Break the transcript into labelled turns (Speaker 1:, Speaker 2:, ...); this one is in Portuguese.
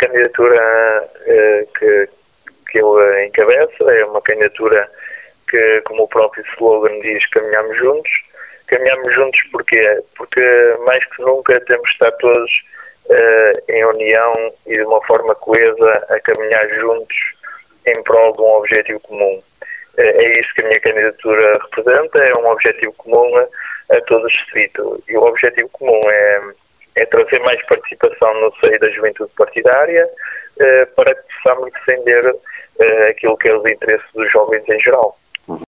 Speaker 1: candidatura que eu encabeço, é uma candidatura que, como o próprio slogan diz, caminhamos juntos. Caminhamos juntos porquê? Porque mais que nunca temos de estar todos em união e de uma forma coesa a caminhar juntos em prol de um objetivo comum. É isso que a minha candidatura representa, é um objetivo comum a todo o distrito. E o objetivo comum é trazer mais participação no seio da juventude partidária para que possamos defender aquilo que é os interesses dos jovens em geral.